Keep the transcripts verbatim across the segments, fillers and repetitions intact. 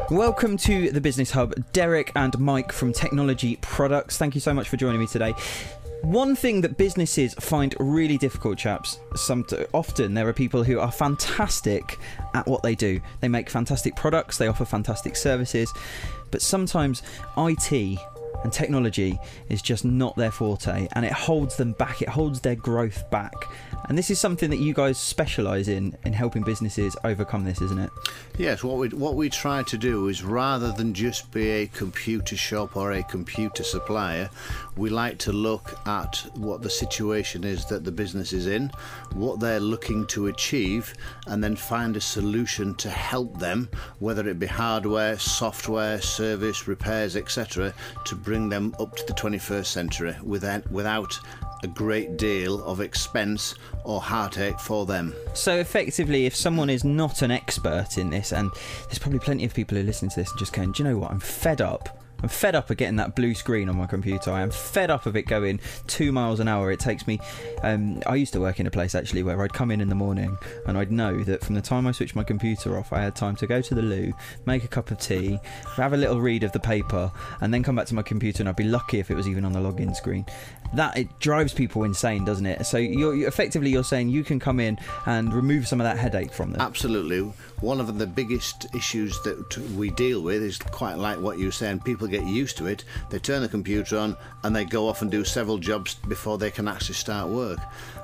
Welcome to the Business Hub. Derek and Mike from Technology Products. Thank you so much for joining me today. One thing that businesses find really difficult, chaps, some often there are people who are fantastic at what they do. They make fantastic products, they offer fantastic services, but sometimes I T and technology is just not their forte, and it holds them back, it holds their growth back. And this is something that you guys specialise in, in helping businesses overcome this, isn't it? Yes, what we what we try to do is, rather than just be a computer shop or a computer supplier, we like to look at what the situation is that the business is in, what they're looking to achieve, and then find a solution to help them, whether it be hardware, software, service, repairs, et cetera, to bring them up to the twenty-first century without without a great deal of expense or heartache for them. So effectively, if someone is not an expert in this, and there's probably plenty of people who listen to this and just going, do you know what, I'm fed up. I'm fed up of getting that blue screen on my computer. I am fed up of it going two miles an hour. It takes me... Um, I used to work in a place, actually, where I'd come in in the morning and I'd know that from the time I switched my computer off, I had time to go to the loo, make a cup of tea, have a little read of the paper, and then come back to my computer, and I'd be lucky if it was even on the login screen. That, it drives people insane, doesn't it? So you're, you're effectively you're saying you can come in and remove some of that headache from them. Absolutely. One of the biggest issues that we deal with is quite like what you're saying. People get used to it, they turn the computer on and they go off and do several jobs before they can actually start work.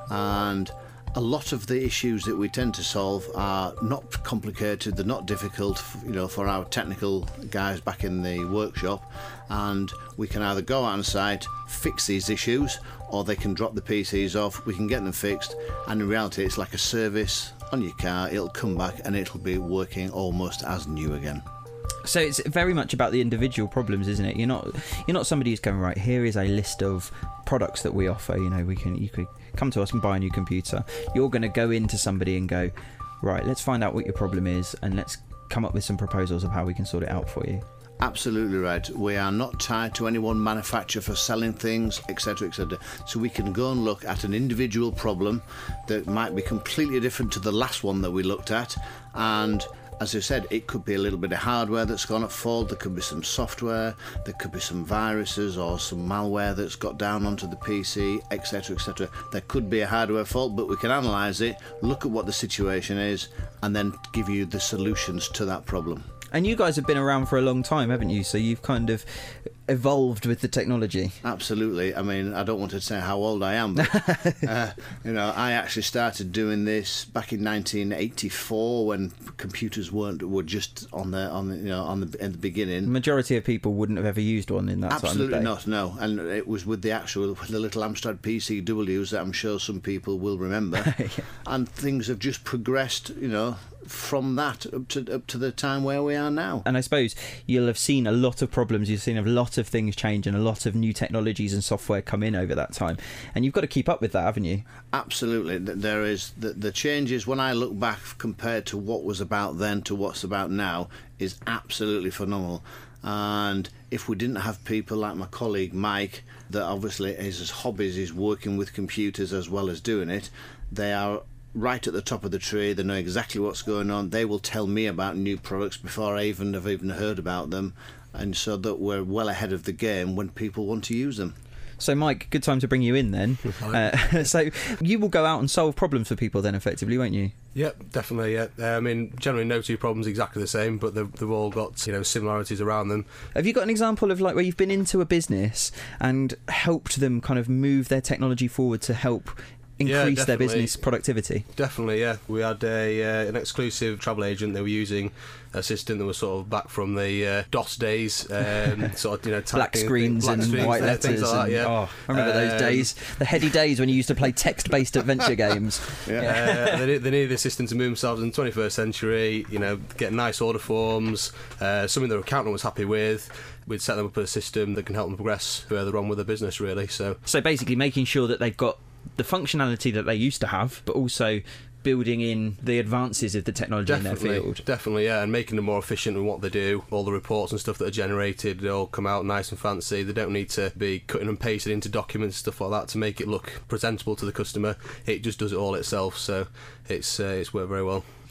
And a lot of the issues that we tend to solve are not complicated, they're not difficult, you know, for our technical guys back in the workshop, and we can either go out on site, fix these issues, or they can drop the P Cs off, we can get them fixed, and in reality it's like a service on your car, it'll come back and it'll be working almost as new again. So it's very much about the individual problems, isn't it? You're not you're not somebody who's going, right, here is a list of products that we offer, you know, we can you could come to us and buy a new computer. You're going to go into somebody and go, right, let's find out what your problem is and let's come up with some proposals of how we can sort it out for you. Absolutely right. We are not tied to any one manufacturer for selling things, et cetera, et cetera. So we can go and look at an individual problem that might be completely different to the last one that we looked at, and as I said, it could be a little bit of hardware that's gone at fault, there could be some software, there could be some viruses or some malware that's got down onto the P C, et cetera, et cetera. There could be a hardware fault, but we can analyse it, look at what the situation is, and then give you the solutions to that problem. And you guys have been around for a long time, haven't you? So you've kind of evolved with the technology. Absolutely. I mean, I don't want to say how old I am, but uh, you know, I actually started doing this back in nineteen eighty-four when computers weren't were just on the on the, you know on the in the beginning. The majority of people wouldn't have ever used one in that Absolutely time of day. not. No, and it was with the actual the little Amstrad P C Ws that I'm sure some people will remember. Yeah. And things have just progressed, you know, from that up to up to the time where we are now. And I suppose you'll have seen a lot of problems, you've seen a lot of things change and a lot of new technologies and software come in over that time, and you've got to keep up with that, haven't you? Absolutely. There is the, the changes when I look back compared to what was about then to what's about now is absolutely phenomenal. And if we didn't have people like my colleague Mike, that obviously his hobbies is working with computers as well as doing it, they are right at the top of the tree, they know exactly what's going on, they will tell me about new products before I even have even heard about them, and so that we're well ahead of the game when people want to use them. So Mike, good time to bring you in then. uh, so you will go out and solve problems for people then effectively, won't you? Yep, definitely, yeah. Uh, I mean, generally no two problems exactly the same, but they've, they've all got, you know, similarities around them. Have you got an example of like where you've been into a business and helped them kind of move their technology forward to help increase yeah, their business productivity? Definitely, yeah. We had a uh, an exclusive travel agent. They were using a system that was sort of back from the uh, DOS days, um, sort of, you know, black screens black and screens, white letters. Things like and, that, yeah. Oh, I remember um, those days, the heady days when you used to play text-based adventure games. Yeah. Uh, they, they needed a system to move themselves in the twenty-first century. You know, get nice order forms, uh, something their accountant was happy with. We'd set them up with a system that can help them progress further on with their business, really. So, so basically, making sure that they've got the functionality that they used to have, but also building in the advances of the technology definitely, in their field. Definitely, yeah, and making them more efficient in what they do. All the reports and stuff that are generated, they all come out nice and fancy. They don't need to be cutting and pasted into documents, stuff like that, to make it look presentable to the customer. It just does it all itself, so it's uh, it's worked very well.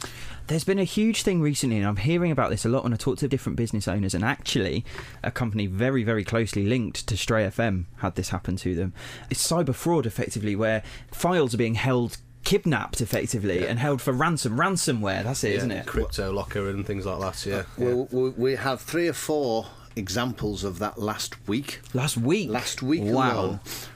There's been a huge thing recently, and I'm hearing about this a lot when I talk to different business owners, and actually a company very, very closely linked to Stray F M had this happen to them. It's cyber fraud, effectively, where files are being held kidnapped effectively yeah. and held for ransom ransomware that's it yeah, isn't it crypto locker and things like that. yeah, well, yeah. we have three or four examples of that last week last week last week wow alone.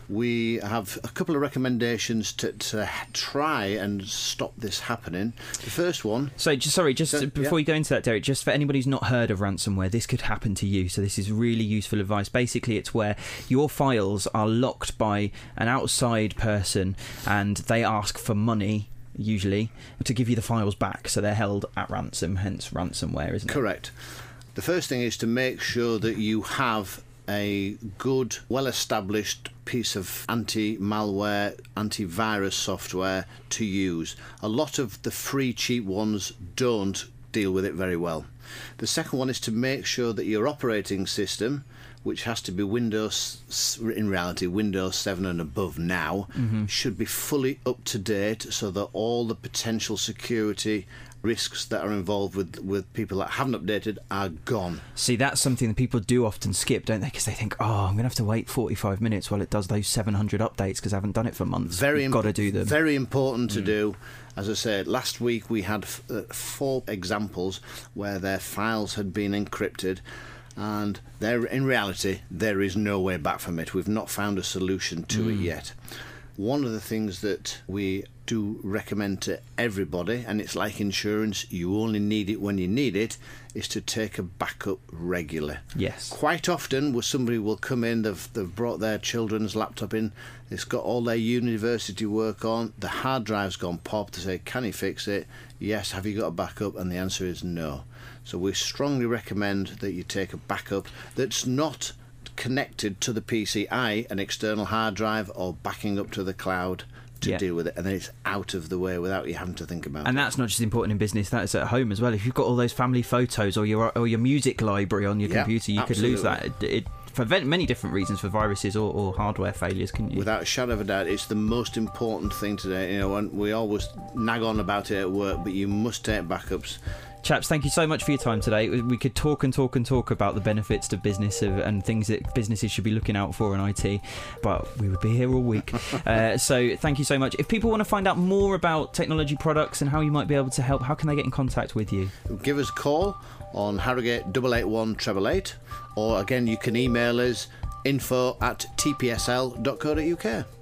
We have a couple of recommendations to, to try and stop this happening. The first one... So, just, sorry, just so, before yeah. you go into that, Derek, just for anybody who's not heard of ransomware, this could happen to you, so this is really useful advice. Basically, it's where your files are locked by an outside person and they ask for money, usually, to give you the files back, so they're held at ransom, hence ransomware, isn't it? Correct. The first thing is to make sure that you have a good, well-established piece of anti-malware, antivirus software to use. A lot of the free, cheap ones don't deal with it very well. The second one is to make sure that your operating system, which has to be Windows, in reality Windows seven and above now, mm-hmm. should be fully up to date so that all the potential security risks that are involved with, with people that haven't updated are gone. See, that's something that people do often skip, don't they? Because they think, oh, I'm going to have to wait forty-five minutes while it does those seven hundred updates because I haven't done it for months. Very You've got to do them. Very important to mm. do. As I said, last week we had f- uh, four examples where their files had been encrypted, and there, in reality, there is no way back from it. We've not found a solution to mm. it yet. One of the things that we do recommend to everybody, and it's like insurance, you only need it when you need it, is to take a backup regularly. Yes. Quite often, where somebody will come in, they've, they've brought their children's laptop in, it's got all their university work on, the hard drive's gone pop, they say, can you fix it? Yes, have you got a backup? And the answer is no. So we strongly recommend that you take a backup that's not connected to the P C, that is an external hard drive or backing up to the cloud to yeah. deal with it, and then it's out of the way without you having to think about and it. And that's not just important in business, that's at home as well. If you've got all those family photos or your or your music library on your yeah, computer, you absolutely. could lose that. It, it, for many different reasons, for viruses or, or hardware failures, can you? Without a shadow of a doubt, it's the most important thing today. You know, and we always nag on about it at work, but you must take backups. Chaps, thank you so much for your time today. We could talk and talk and talk about the benefits to business and things that businesses should be looking out for in I T, but we would be here all week. uh, so thank you so much. If people want to find out more about technology products and how you might be able to help, how can they get in contact with you? Give us a call on Harrogate eight eight one, eight eight eight, or again you can email us info at t p s l dot co dot u k.